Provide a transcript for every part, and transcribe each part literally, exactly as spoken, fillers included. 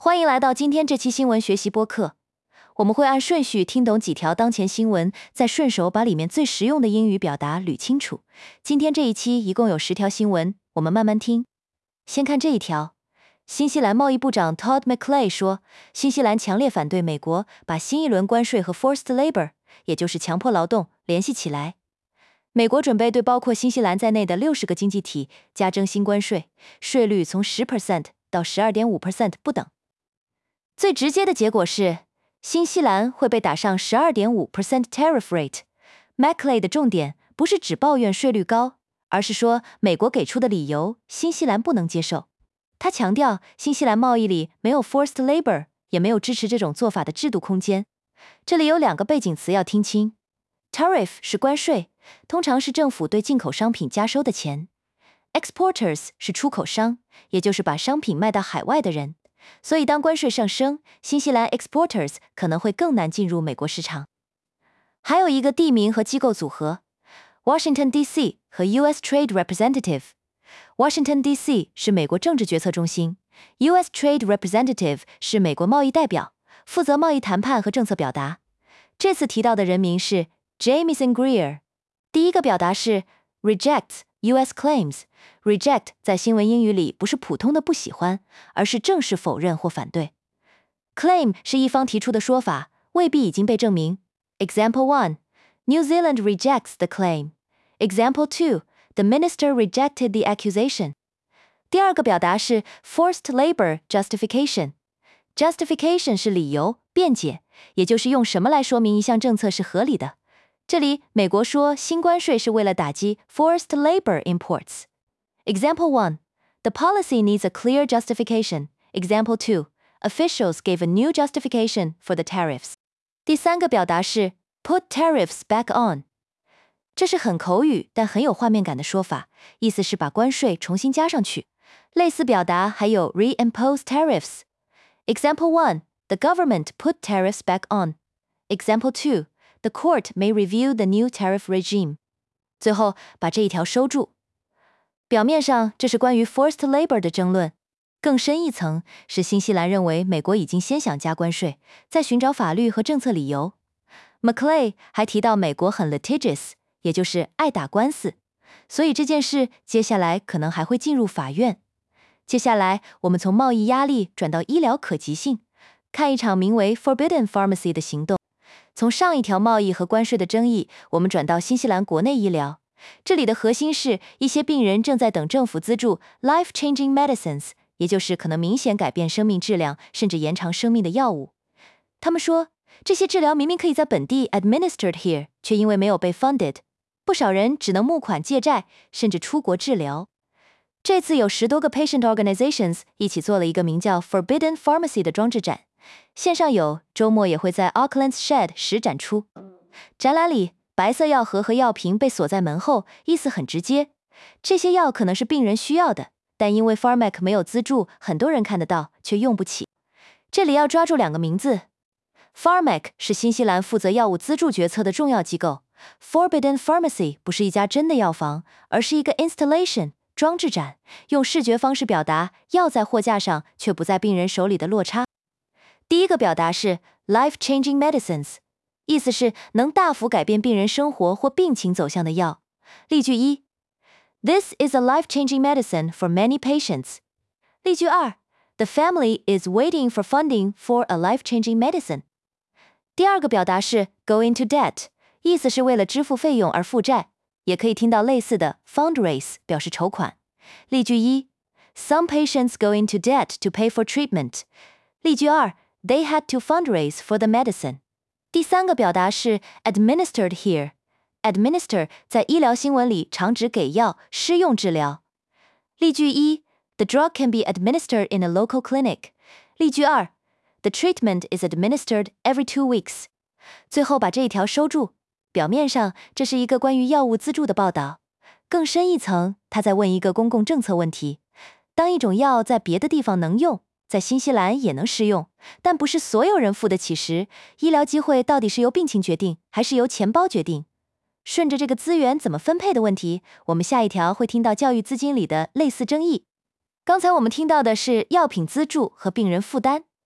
欢迎来到今天这期新闻学习播客，我们会按顺序听懂几条当前新闻，再顺手把里面最实用的英语表达捋清楚。今天这一期一共有十条新闻，我们慢慢听。先看这一条，新西兰贸易部长 Todd McClay 说，新西兰强烈反对美国把新一轮关税和 forced labor， 也就是强迫劳动联系起来。美国准备对包括新西兰在内的六十个经济体加征新关税，税率从 百分之十 到 百分之十二点五 不等。最直接的结果是，新西兰会被打上 百分之十二点五 tariff rate。McClay 的重点不是只抱怨税率高，而是说美国给出的理由新西兰不能接受。他强调，新西兰贸易里没有 forced labor， 也没有支持这种做法的制度空间。这里有两个背景词要听清。Tariff 是关税，通常是政府对进口商品加收的钱。Exporters 是出口商，也就是把商品卖到海外的人。所以当关税上升，新西兰 exporters 可能会更难进入美国市场。还有一个地名和机构组合 ，Washington D C 和 U S Trade Representative。Washington D C 是美国政治决策中心 ，U S Trade Representative 是美国贸易代表，负责贸易谈判和政策表达。这次提到的人名是 Jamieson Greer。第一个表达是 rejects U S claims。Reject 在新闻英语里不是普通的不喜欢，而是正式否认或反对。Claim 是一方提出的说法，未必已经被证明。Example one, New Zealand rejects the claim. Example two, the minister rejected the accusation. 第二个表达是 forced labor justification。Justification 是理由、辩解，也就是用什么来说明一项政策是合理的。这里美国说新关税是为了打击 forced labor imports。Example one, the policy needs a clear justification. Example two, officials gave a new justification for the tariffs. 第三个表达是 put tariffs back on. 这是很口语但很有画面感的说法，意思是把关税重新加上去。类似表达还有 reimpose tariffs. Example one, the government put tariffs back on. Example two, the court may review the new tariff regime. 最后把这一条收住。表面上这是关于 forced labor 的争论，更深一层是新西兰认为美国已经先想加关税，在寻找法律和政策理由。McClay 还提到美国很 litigious， 也就是爱打官司，所以这件事接下来可能还会进入法院。接下来我们从贸易压力转到医疗可及性，看一场名为 Forbidden Pharmacy 的行动。从上一条贸易和关税的争议，我们转到新西兰国内医疗。这里的核心是一些病人正在等政府资助 life-changing medicines， 也就是可能明显改变生命质量甚至延长生命的药物。他们说，这些治疗明明可以在本地 administered here， 却因为没有被 funded， 不少人只能募款借债，甚至出国治疗。这次有十多个 patient organizations 一起做了一个名叫 Forbidden Pharmacy 的装置展，线上有，周末也会在 Auckland's Shed 实展出。展览里白色药盒和药瓶被锁在门后，意思很直接，这些药可能是病人需要的，但因为 Pharmac 没有资助，很多人看得到却用不起。这里要抓住两个名字， Pharmac 是新西兰负责药物资助决策的重要机构， Forbidden Pharmacy 不是一家真的药房，而是一个 installation 装置展，用视觉方式表达药在货架上却不在病人手里的落差。第一个表达是 life-changing medicines，意思是能大幅改变病人生活或病情走向的药。例句一 ，This is a life-changing medicine for many patients. 例句二 ，The family is waiting for funding for a life-changing medicine. 第二个表达是 go into debt， 意思是为了支付费用而负债，也可以听到类似的 fundraise 表示筹款。例句一 ，Some patients go into debt to pay for treatment. 例句二 ，They had to fundraise for the medicine.第三个表达是 administered here。administer 在医疗新闻里常指给药、施用治疗。例句一 ，The drug can be administered in a local clinic。例句二 ，The treatment is administered every two weeks。最后把这一条收住。表面上这是一个关于药物资助的报道，更深一层，他在问一个公共政策问题：当一种药在别的地方能用，在新西兰也能适用，但不是所有人付得起时，医疗机会到底是由病情决定，还是由钱包决定？顺着这个资源怎么分配的问题，我们下一条会听到教育资金里的类似争议。刚才我们听到的是药品资助和病人负担，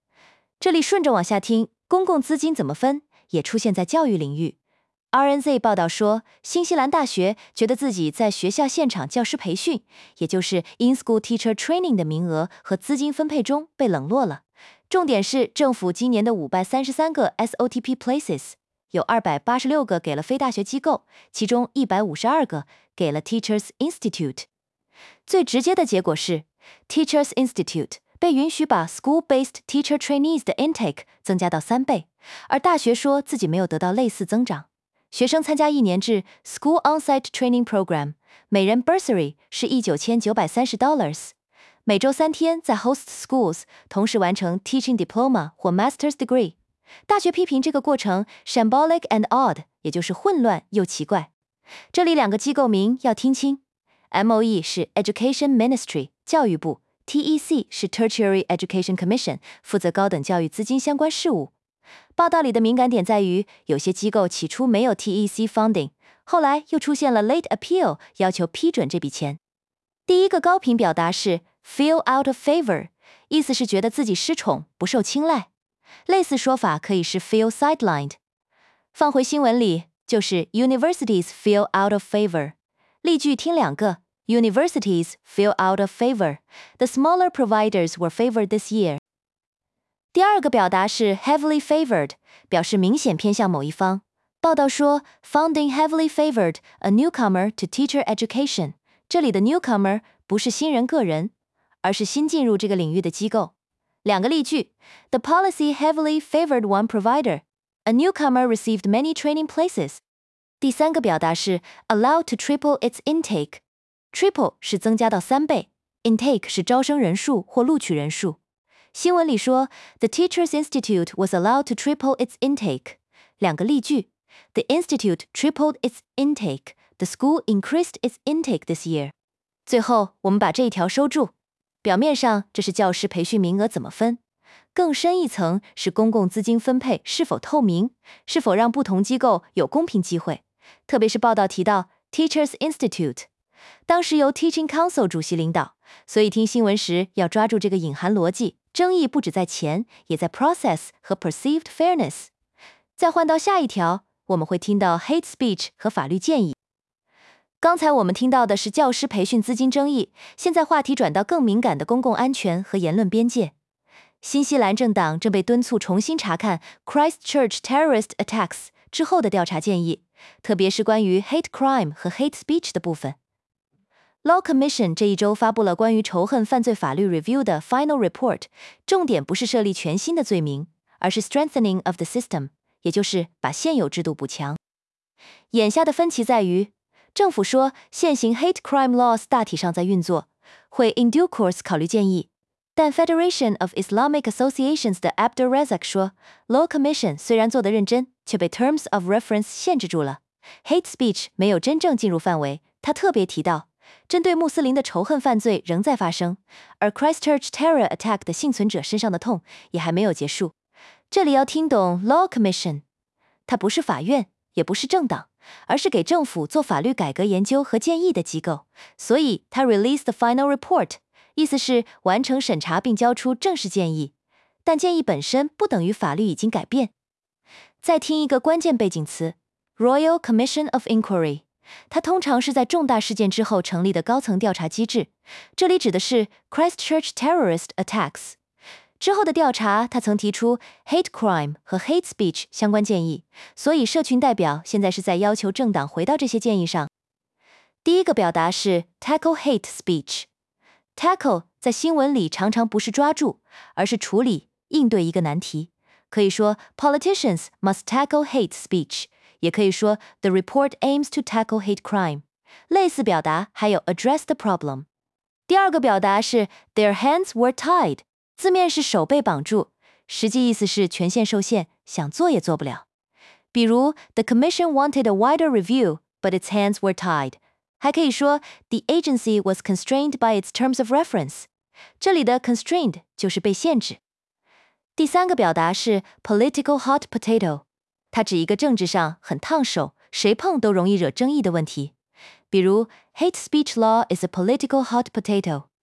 这里顺着往下听，公共资金怎么分也出现在教育领域。R N Z 报道说，新西兰大学觉得自己在学校现场教师培训，也就是 in-school teacher training 的名额和资金分配中被冷落了。重点是政府今年的五百三十三个 S O T P places， 有二百八十六个给了非大学机构，其中一百五十二个给了 Teachers Institute。最直接的结果是 Teachers Institute 被允许把 school-based teacher trainees 的 intake 增加到三倍，而大学说自己没有得到类似增长。学生参加一年制 School On-Site Training Program， 每人 bursary 是一万九千九百三十 dollars， 每周三天在 host schools 同时完成 Teaching Diploma 或 Master's Degree。大学批评这个过程 shambolic and odd， 也就是混乱又奇怪。这里两个机构名要听清 ，M O E 是 Education Ministry 教育部 ，T E C 是 Tertiary Education Commission 负责高等教育资金相关事务。报道里的敏感点在于，有些机构起初没有 T E C funding， 后来又出现了 late appeal， 要求批准这笔钱。第一个高频表达是 feel out of favor， 意思是觉得自己失宠，不受青睐。类似说法可以是 feel sidelined。放回新闻里，就是 universities feel out of favor。例句听两个 ，Universities feel out of favor. The smaller providers were favored this year。第二个表达是 heavily favored， 表示明显偏向某一方。报道说 ，founding heavily favored a newcomer to teacher education。这里的 newcomer 不是新人个人，而是新进入这个领域的机构。两个例句 ：The policy heavily favored one provider. A newcomer received many training places。第三个表达是 allowed to triple its intake。triple 是增加到三倍 ，intake 是招生人数或录取人数。新闻里说 ，The Teachers Institute was allowed to triple its intake。两个例句 ：The institute tripled its intake. The school increased its intake this year。最后，我们把这一条收住。表面上这是教师培训名额怎么分，更深一层是公共资金分配是否透明，是否让不同机构有公平机会。特别是报道提到 Teachers Institute， 当时由 Teaching Council 主席领导，所以听新闻时要抓住这个隐含逻辑。争议不只在钱，也在 process 和 perceived fairness。再换到下一条，我们会听到 hate speech 和法律建议。刚才我们听到的是教师培训资金争议，现在话题转到更敏感的公共安全和言论边界。新西兰政党正被敦促重新查看 Christchurch terrorist attacks 之后的调查建议，特别是关于 hate crime 和 hate speech 的部分。Law Commission 这一周发布了关于仇恨犯罪法律 review 的 final report， 重点不是设立全新的罪名，而是 strengthening of the system， 也就是把现有制度补强。眼下的分歧在于，政府说现行 hate crime laws 大体上在运作，会 in due course 考虑建议，但 Federation of Islamic Associations 的 Abdur Razak 说 Law Commission 虽然做得认真，却被 terms of reference 限制住了， hate speech 没有真正进入范围。他特别提到，针对穆斯林的仇恨犯罪仍在发生，而 Christchurch terror attack 的幸存者身上的痛也还没有结束。这里要听懂 Law Commission， 它不是法院，也不是政党，而是给政府做法律改革研究和建议的机构，所以它 release the final report， 意思是完成审查并交出正式建议，但建议本身不等于法律已经改变。再听一个关键背景词 Royal Commission of Inquiry，它通常是在重大事件之后成立的高层调查机制，这里指的是 Christchurch terrorist attacks。之后的调查，他曾提出 hate crime 和 hate speech 相关建议，所以社群代表现在是在要求政党回到这些建议上。第一个表达是 tackle hate speech。tackle 在新闻里常常不是抓住，而是处理、应对一个难题。可以说 politicians must tackle hate speech，也可以说 The report aims to tackle hate crime。类似表达还有 address the problem。第二个表达是 Their hands were tied， 字面是手被绑住，实际意思是权限受限，想做也做不了。比如 The commission wanted a wider review, but its hands were tied。还可以说 The agency was constrained by its terms of reference。这里的 constrained 就是被限制。第三个表达是 political hot potato。它指一个政治上很烫手，谁碰都容易惹争议的问题。比如 hate speech law is a political hot potato，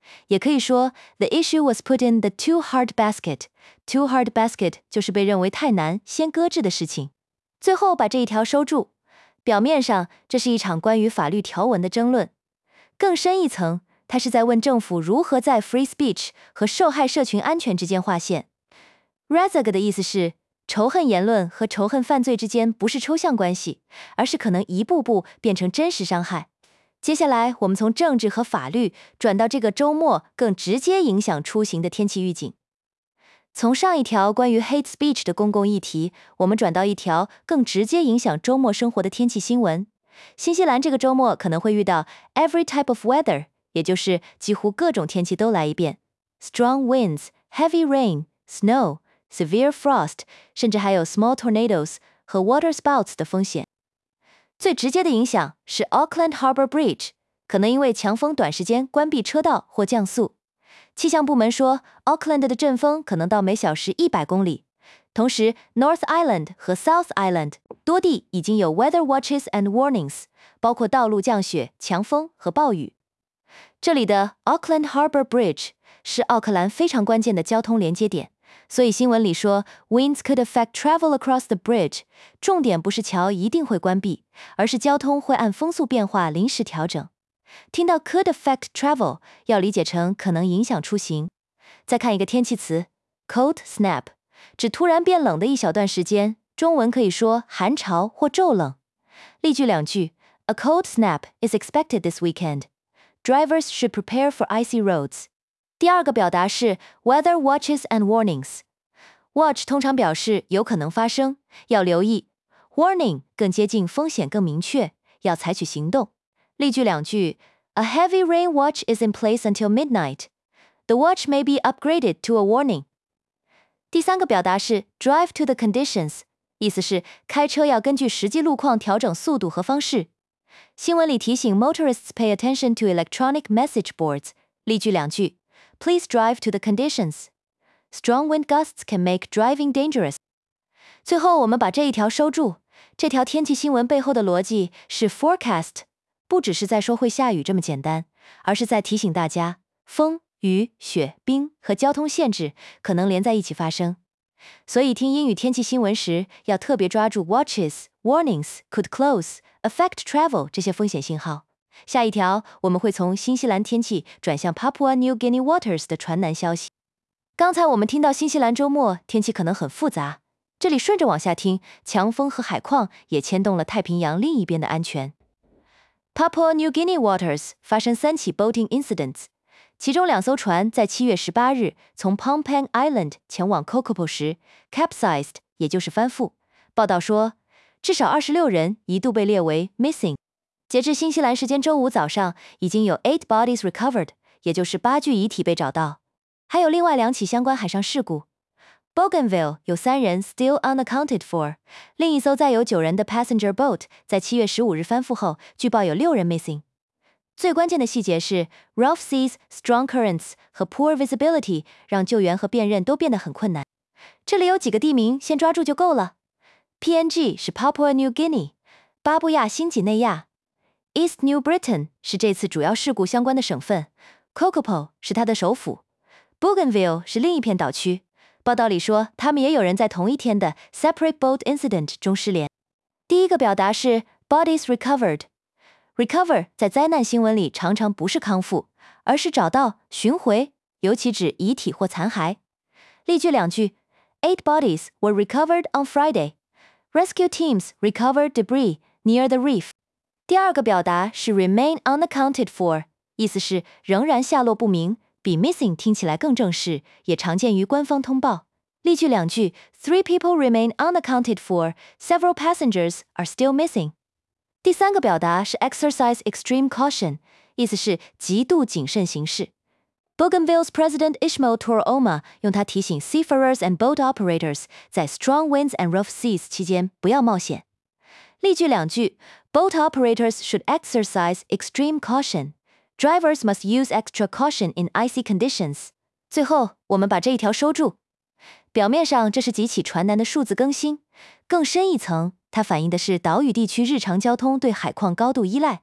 也可以说 The issue was put in the too hard basket. Too hard basket 就是被认为太难，先搁置的事情。最后把这一条收住。表面上，这是一场关于法律条文的争论。更深一层，它是在问政府如何在 free speech 和受害社群安全之间划线。Razag 的意思是，仇恨言论和仇恨犯罪之间不是抽象关系，而是可能一步步变成真实伤害。接下来，我们从政治和法律转到这个周末更直接影响出行的天气预警。从上一条关于 hate speech 的公共议题，我们转到一条更直接影响周末生活的天气新闻。新西兰这个周末可能会遇到 every type of weather， 也就是几乎各种天气都来一遍。Strong winds, heavy rain, snow, severe frost， 甚至还有 small tornadoes 和 water spouts 的风险。最直接的影响是 Auckland Harbour Bridge， 可能因为强风短时间关闭车道或降速。气象部门说 Auckland 的阵风可能到每小时一百公里。同时 North Island 和 South Island 多地已经有 weather watches and warnings， 包括道路降雪、强风和暴雨。这里的 Auckland Harbour Bridge 是奥克兰非常关键的交通连接点，所以新闻里说 winds could affect travel across the bridge， 重点不是桥一定会关闭，而是交通会按风速变化临时调整。听到 could affect travel， 要理解成可能影响出行。再看一个天气词 cold snap， 指突然变冷的一小段时间，中文可以说寒潮或骤冷。例句两句 A cold snap is expected this weekend. Drivers should prepare for icy roads. 第二个表达是 weather watches and warnings。 Watch 通常表示有可能发生，要留意。 Warning 更接近风险更明确，要采取行动。例句两句 A heavy rain watch is in place until midnight. The watch may be upgraded to a warning. 第三个表达是 drive to the conditions， 意思是开车要根据实际路况调整速度和方式。新闻里提醒 motorists pay attention to electronic message boards。 例句两句 Please drive to the conditions. Strong wind gusts can make driving dangerous. 最后我们把这一条收住。这条天气新闻背后的逻辑是 forecast，不只是在说会下雨这么简单，而是在提醒大家，风、雨、雪、冰和交通限制可能连在一起发生。所以听英语天气新闻时，要特别抓住 watches, warnings, could close, affect travel 这些风险信号。下一条，我们会从新西兰天气转向 Papua New Guinea waters 的船难消息。刚才我们听到新西兰周末天气可能很复杂，这里顺着往下听，强风和海况也牵动了太平洋另一边的安全。Papua New Guinea waters 发生三起 boating incidents， 其中两艘船在七月十八日从 Pompang Island 前往 Kokopo 时 capsized， 也就是翻覆。报道说，至少二十六人一度被列为 missing。截至新西兰时间周五早上，已经有 eight bodies recovered， 也就是八具遗体被找到。还有另外两起相关海上事故。Bougainville 有三人 still unaccounted for， 另一艘载有九人的 passenger boat 在七月十五日翻覆后，据报有六人 missing。最关键的细节是 rough seas、strong currents 和 poor visibility 让救援和辨认都变得很困难。这里有几个地名，先抓住就够了。P N G 是 Papua New Guinea， 巴布亚新几内亚。East New Britain 是这次主要事故相关的省份 ，Kokopo 是它的首府 ，Bougainville 是另一片岛区。报道里说，他们也有人在同一天的 separate boat incident 中失联。第一个表达是 bodies recovered。recover 在灾难新闻里常常不是康复，而是找到、寻回，尤其指遗体或残骸。例句两句 Eight bodies were recovered on Friday. Rescue teams recovered debris near the reef. 第二个表达是 remain unaccounted for， 意思是仍然下落不明，比 missing 听起来更正式，也常见于官方通报。例句两句 Three people remain unaccounted for. Several passengers are still missing. 第三个表达是 exercise extreme caution， 意思是极度谨慎行事。Bougainville's President Ismail Tourouma 用它提醒 seafarers and boat operators 在 strong winds and rough seas 期间不要冒险。例句两句 Boat operators should exercise extreme caution. Drivers must use extra caution in icy conditions. 最后，我们把这一条收住。表面上这是几起船难的数字更新，更深一层，它反映的是岛屿地区日常交通对海况高度依赖。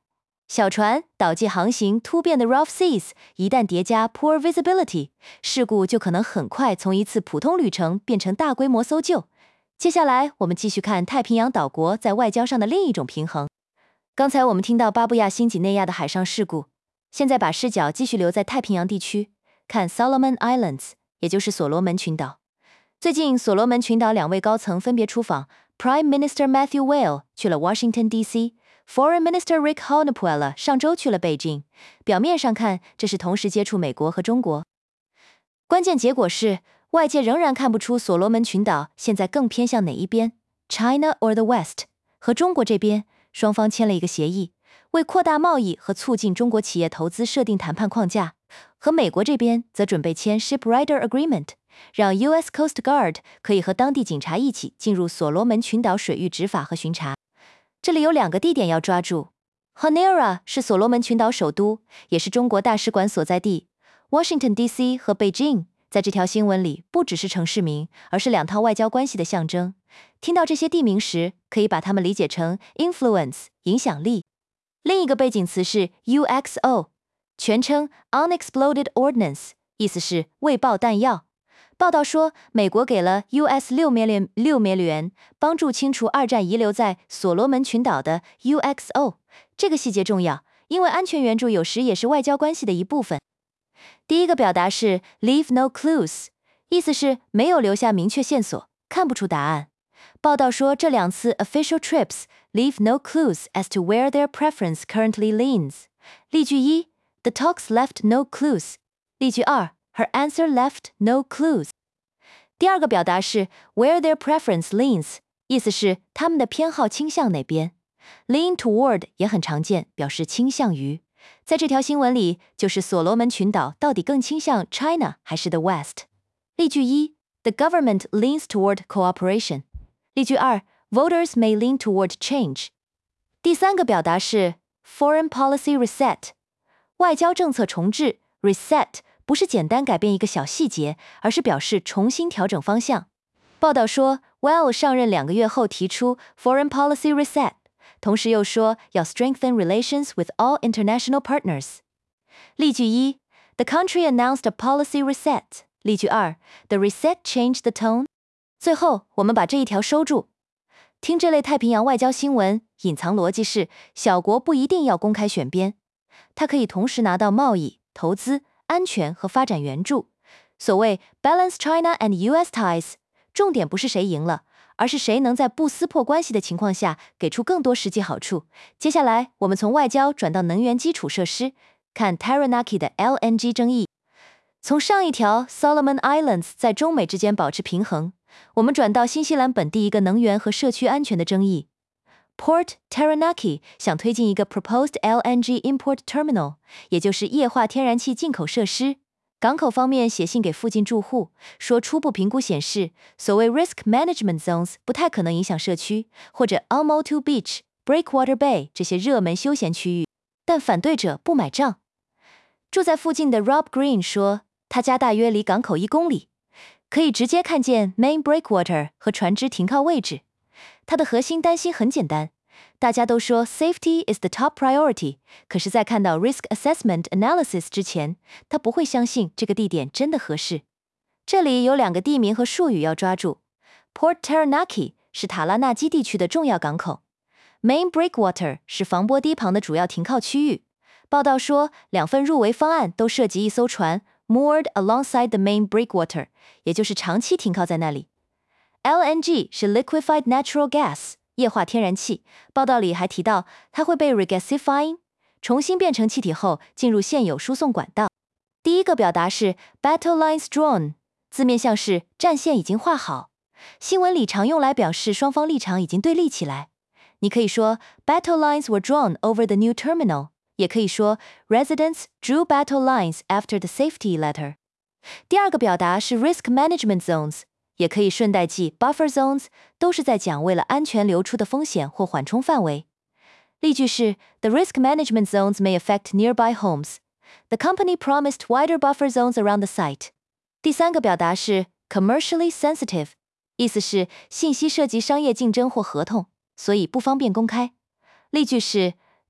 小船岛际航行突变的 rough seas 一旦叠加 poor visibility， 事故就可能很快从一次普通旅程变成大规模搜救。接下来我们继续看太平洋岛国在外交上的另一种平衡。刚才我们听到巴布亚新几内亚的海上事故，现在把视角继续留在太平洋地区，看 Solomon Islands， 也就是所罗门群岛。最近所罗门群岛两位高层分别出访， Prime Minister Matthew Whale 去了 Washington D C，Foreign Minister Rick Honapuela 上周去了北京，表面上看这是同时接触美国和中国，关键结果是外界仍然看不出所罗门群岛现在更偏向哪一边 China or the West。 和中国这边双方签了一个协议，为扩大贸易和促进中国企业投资设定谈判框架，和美国这边则准备签 Shipwrighter Agreement， 让 U S Coast Guard 可以和当地警察一起进入所罗门群岛水域执法和巡查。这里有两个地点要抓住， Honiara 是所罗门群岛首都，也是中国大使馆所在地。 Washington D C 和 Beijing 在这条新闻里不只是城市名，而是两套外交关系的象征。听到这些地名时，可以把它们理解成 influence 影响力。另一个背景词是 U X O， 全称 Unexploded Ordnance， 意思是未爆弹药。报道说，美国给了 U S 六 million 六 million 帮助清除二战遗留在所罗门群岛的 U X O。 这个细节重要，因为安全援助有时也是外交关系的一部分。第一个表达是 leave no clues， 意思是没有留下明确线索，看不出答案。报道说，这两次 official trips leave no clues as to where their preference currently leans。 例句一 The talks left no clues。 例句二Her answer left no clues。 第二个表达是 where their preference leans， 意思是他们的偏好倾向哪边。 lean toward 也很常见，表示倾向于。在这条新闻里，就是所罗门群岛到底更倾向 China 还是 the West。 例句一 The government leans toward cooperation。 例句二 Voters may lean toward change。 第三个表达是 foreign policy reset， 外交政策重置。 reset不是简单改变一个小细节，而是表示重新调整方向。报道说 Well 上任两个月后提出 Foreign Policy Reset， 同时又说要 strengthen relations with all international partners。 例句一 The country announced a policy reset。 例句二 The reset changed the tone。 最后我们把这一条收住。听这类太平洋外交新闻，隐藏逻辑是小国不一定要公开选边，它可以同时拿到贸易、投资、安全和发展援助。所谓 balance China and U S ties， 重点不是谁赢了，而是谁能在不撕破关系的情况下给出更多实际好处。接下来我们从外交转到能源基础设施，看 Taranaki 的 L N G 争议。从上一条 Solomon Islands 在中美之间保持平衡，我们转到新西兰本地一个能源和社区安全的争议。Port Taranaki 想推进一个 proposed L N G import terminal， 也就是液化天然气进口设施。港口方面写信给附近住户，说初步评估显示，所谓 risk management zones 不太可能影响社区，或者 Almotu Beach、Breakwater Bay 这些热门休闲区域，但反对者不买账。住在附近的 Rob Green 说，他家大约离港口一公里，可以直接看见 Main Breakwater 和船只停靠位置。他的核心担心很简单，大家都说 safety is the top priority， 可是在看到 risk assessment analysis 之前，他不会相信这个地点真的合适。这里有两个地名和术语要抓住。 Port Taranaki 是塔拉纳基地区的重要港口， Main Breakwater 是防波堤旁的主要停靠区域。报道说，两份入围方案都涉及一艘船 moored alongside the Main Breakwater， 也就是长期停靠在那里。L N G 是 liquefied natural gas， 液化天然气。报道里还提到，它会被 regasifying， 重新变成气体后进入现有输送管道。第一个表达是 battle lines drawn， 字面像是战线已经画好。新闻里常用来表示双方立场已经对立起来。你可以说 battle lines were drawn over the new terminal， 也可以说 residents drew battle lines after the safety letter。第二个表达是 risk management zones，也可以顺带记 buffer zones， 都是在讲为了安全流出的风险或缓冲范围。例句是 The risk management zones may affect nearby homes. The company promised wider buffer zones around the site. 第三个表达是 commercially sensitive， 意思是信息涉及商业竞争或合同，所以不方便公开。例句是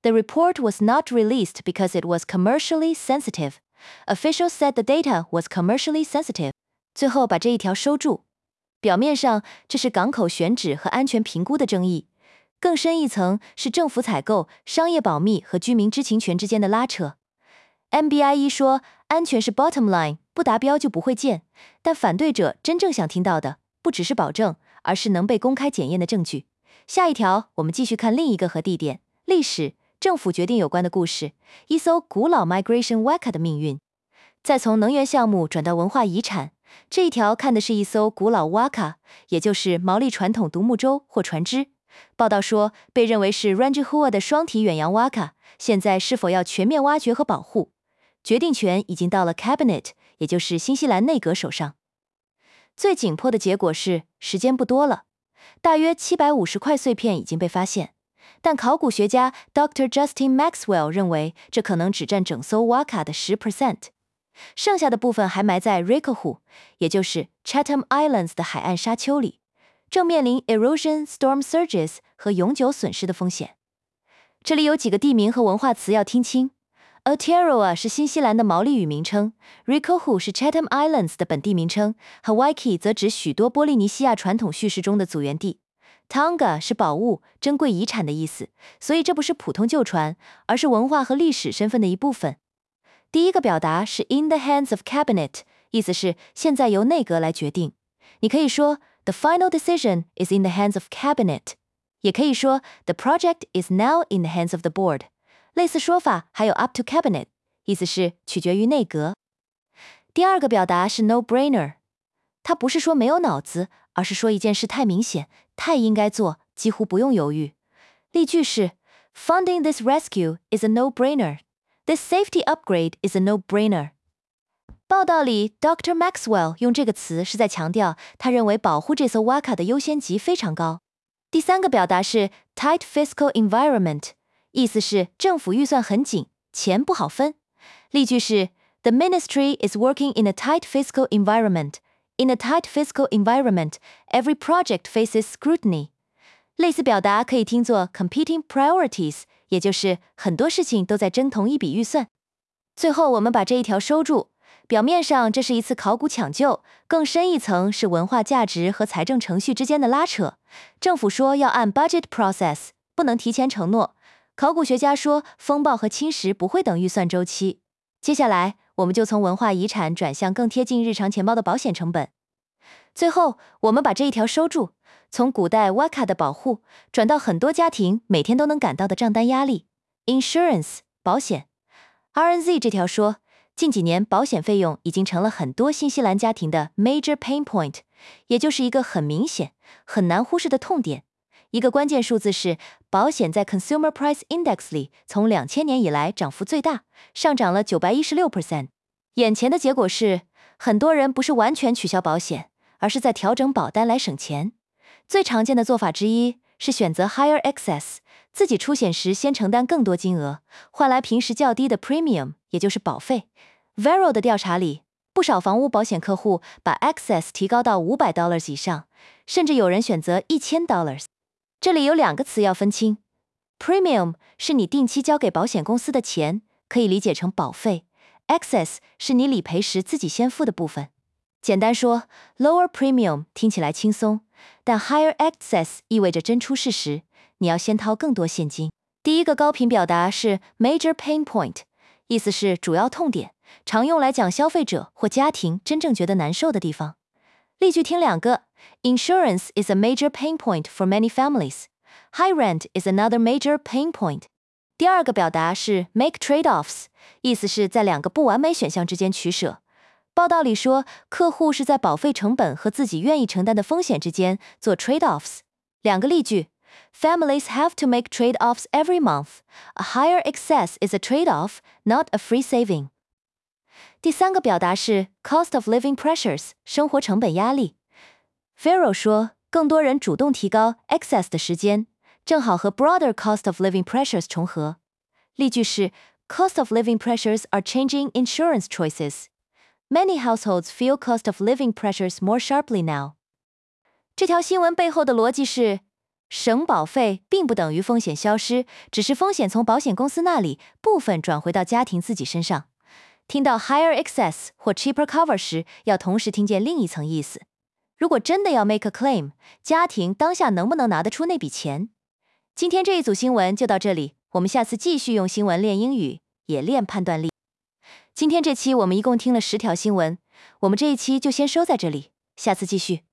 The report was not released because it was commercially sensitive. Officials said the data was commercially sensitive. 最后把这一条收住。表面上，这是港口选址和安全评估的争议，更深一层是政府采购、商业保密和居民知情权之间的拉扯。M B I E 说，安全是 bottom line， 不达标就不会建。但反对者真正想听到的，不只是保证，而是能被公开检验的证据。下一条，我们继续看另一个和地点、历史、政府决定有关的故事，一艘古老 Migration Waka 的命运。再从能源项目转到文化遗产，这一条看的是一艘古老 Waka， 也就是毛利传统独木舟或船只。报道说，被认为是 Rangiroa 的双体远洋 Waka， 现在是否要全面挖掘和保护，决定权已经到了 Cabinet， 也就是新西兰内阁手上。最紧迫的结果是，时间不多了，大约七百五十块碎片已经被发现。但考古学家 Doctor Justin Maxwell 认为，这可能只占整艘 Waka 的 百分之十， 剩下的部分还埋在 Riccaroo， 也就是 Chatham Islands 的海岸沙丘里，正面临 erosion, storm surges 和永久损失的风险。这里有几个地名和文化词要听清。Aotearoa 是新西兰的毛利语名称， Riccaroo 是 Chatham Islands 的本地名称， Hawaii 则指许多波利尼西亚传统叙事中的组源地。Tonga 是宝物、珍贵遗产的意思，所以这不是普通旧船，而是文化和历史身份的一部分。第一个表达是 in the hands of cabinet， 意思是现在由内阁来决定。你可以说 the final decision is in the hands of cabinet， 也可以说 the project is now in the hands of the board。 类似说法还有 up to cabinet， 意思是取决于内阁。第二个表达是 no-brainer， 它不是说没有脑子，而是说一件事太明显，太应该做，几乎不用犹豫。例句是 Funding this rescue is a no-brainer. This safety upgrade is a no-brainer. 报道里 Doctor Maxwell 用这个词是在强调，他认为保护这艘 Waka 的优先级非常高。第三个表达是 tight fiscal environment， 意思是政府预算很紧，钱不好分。例句是 The ministry is working in a tight fiscal environment.In a tight fiscal environment, every project faces scrutiny. 类似表达可以听作 competing priorities， 也就是很多事情都在争同一笔预算。最后我们把这一条收住。表面上这是一次考古抢救，更深一层是文化价值和财政程序之间的拉扯。政府说要按 budget process， 不能提前承诺。考古学家说风暴和侵蚀不会等预算周期。接下来我们就从文化遗产转向更贴近日常钱包的保险成本。最后，我们把这一条收住，从古代 Waka 的保护，转到很多家庭每天都能感到的账单压力。Insurance 保险。R N Z 这条说，近几年保险费用已经成了很多新西兰家庭的 major pain point， 也就是一个很明显、很难忽视的痛点。一个关键数字是，保险在 Consumer Price Index 里从两千年以来涨幅最大，上涨了 百分之九百一十六。眼前的结果是，很多人不是完全取消保险，而是在调整保单来省钱。最常见的做法之一是选择 higher excess， 自己出险时先承担更多金额，换来平时较低的 premium， 也就是保费。Vero 的调查里，不少房屋保险客户把 excess 提高到五百美元以上，甚至有人选择一千美元。这里有两个词要分清。Premium 是你定期交给保险公司的钱，可以理解成保费。Excess 是你理赔时自己先付的部分。简单说 ，lower premium 听起来轻松，但 higher excess 意味着真出事时，你要先掏更多现金。第一个高频表达是 major pain point， 意思是主要痛点，常用来讲消费者或家庭真正觉得难受的地方。例句听两个 ，Insurance is a major pain point for many families. High rent is another major pain point. 第二个表达是 make trade-offs， 意思是在两个不完美选项之间取舍。报道里说，客户是在保费成本和自己愿意承担的风险之间做 trade-offs。两个例句 ，Families have to make trade-offs every month. A higher excess is a trade-off, not a free saving. 第三个表达是 cost of living pressures， 生活成本压力。Vero 说，更多人主动提高 excess 的时间，正好和 broader cost of living pressures 重合。例句是 Cost of living pressures are changing insurance choices. Many households feel cost of living pressures more sharply now. 这条新闻背后的逻辑是， 省保费并不等于风险消失，只是风险从保险公司那里部分转回到家庭自己身上。听到 higher excess 或 cheaper cover 时，要同时听见另一层意思。如果真的要 make a claim， 家庭当下能不能拿得出那笔钱？今天这一组新闻就到这里，我们下次继续用新闻练英语，也练判断力。今天这期我们一共听了十条新闻，我们这一期就先收在这里，下次继续。